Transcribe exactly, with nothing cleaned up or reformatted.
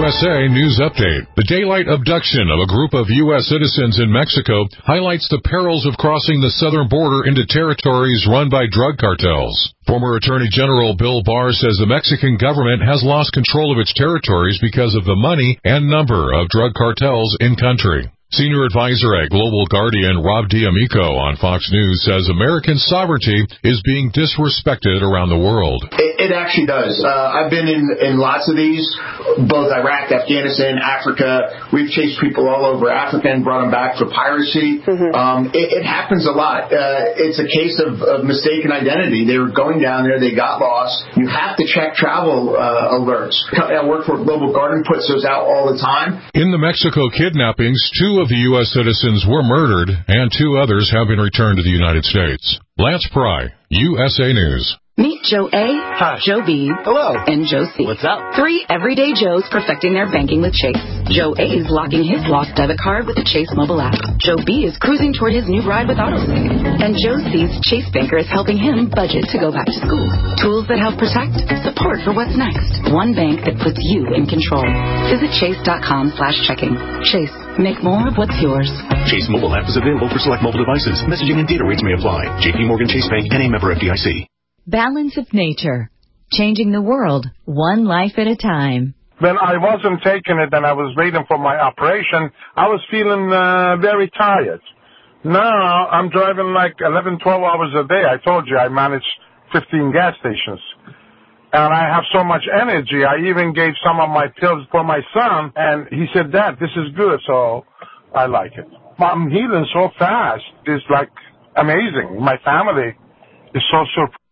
S A News Update. The daylight abduction of a group of U S citizens in Mexico highlights the perils of crossing the southern border into territories run by drug cartels. Former Attorney General Bill Barr says the Mexican government has lost control of its territories because of the money and number of drug cartels in country. Senior advisor at Global Guardian Rob D'Amico on Fox News says American sovereignty is being disrespected around the world. It, it actually does. Uh, I've been in, in lots of these, both Iraq, Afghanistan, Africa. We've chased people all over Africa and brought them back for piracy. Mm-hmm. Um, it, it happens a lot. Uh, it's a case of, of mistaken identity. They were going down there. They got lost. You have to check travel uh, alerts. I work for Global Guardian, puts those out all the time. In the Mexico kidnappings, two of the U S citizens were murdered, and two others have been returned to the United States. Lance Pry, U S A News. Meet Joe A, Hi. Joe B, hello, and Joe C. What's up? Three everyday Joes perfecting their banking with Chase. Joe A is locking his lost debit card with the Chase mobile app. Joe B is cruising toward his new ride with AutoSave. And Joe C's Chase banker is helping him budget to go back to school. Tools that help protect, support for what's next. One bank that puts you in control. Visit chase.com slash checking. Chase. Make more of what's yours. Chase mobile app is available for select mobile devices. Messaging and data rates may apply. J P Morgan Chase Bank N A member F D I C. Balance of nature. Changing the world, one life at a time. When I wasn't taking it and I was waiting for my operation, I was feeling uh, very tired. Now I'm driving like eleven, twelve hours a day. I told you I manage fifteen gas stations. And I have so much energy. I even gave some of my pills for my son, and he said, Dad, this is good, so I like it. I'm healing so fast. It's like amazing. My family is so surprised.